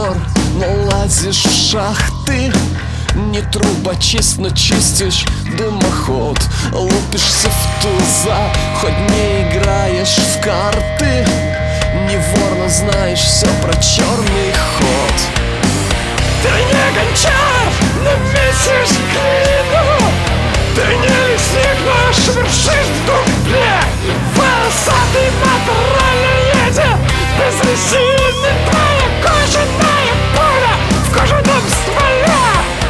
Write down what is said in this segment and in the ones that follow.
мотор, но лазишь в шахты. Не трубочист, но чистишь дымоход. Лупишься в туза, хоть не играешь в карты. Не вор, но знаешь все про черный ход. Ты не гончар, но месишь глину. Ты не лесник, но шуршишь в дупле. Волосатый натурально едет без резины. Твоя кожаная пуля в кожаном стволе.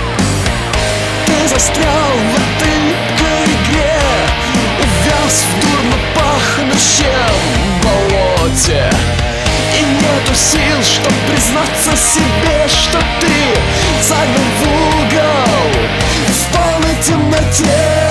Ты застрял в этой липкой игре, увяз в дурно пахнущем болоте. И нету сил, чтоб признаться себе, что ты загнан в угол в полной темноте.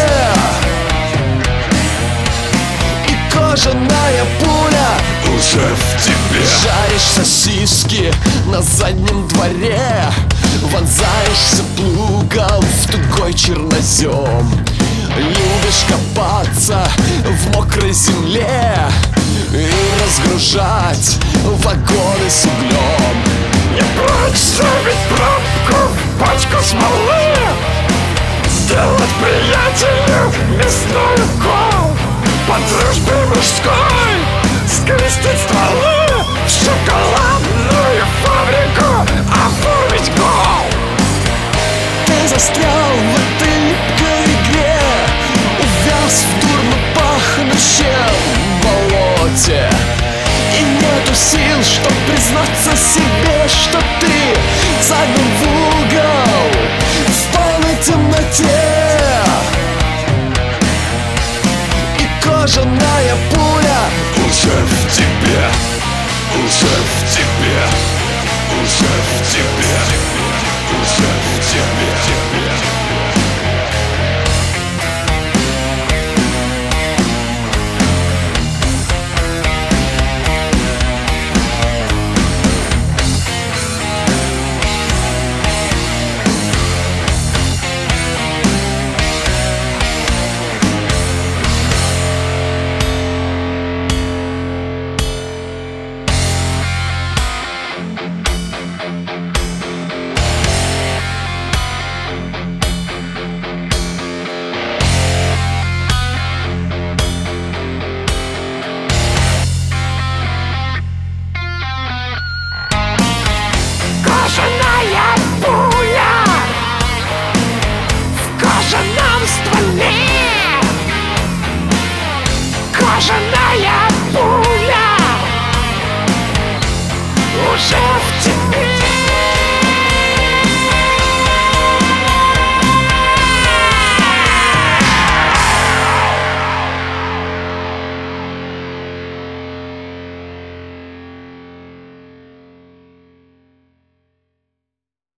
И кожаная пуля уже в тебе. Жаришь сосиски на заднем дворе, вонзаешься плугом в тугой чернозем. Любишь копаться в мокрой земле и разгружать вагоны с углем. Не прочь забить пробку в пачку смолы, сделать приятелю мясной укол, по дружбе мужской скрестить стволы в шоколадную фабрику, оформить гол. Ты застрял в этой липкой игре, увяз в дурно пахнущем болоте. И нету сил, чтоб признаться себе, что ты загнан в угол в полной темноте. И кожаная пуля уже в тебе, уже в тебе, уже в тебе.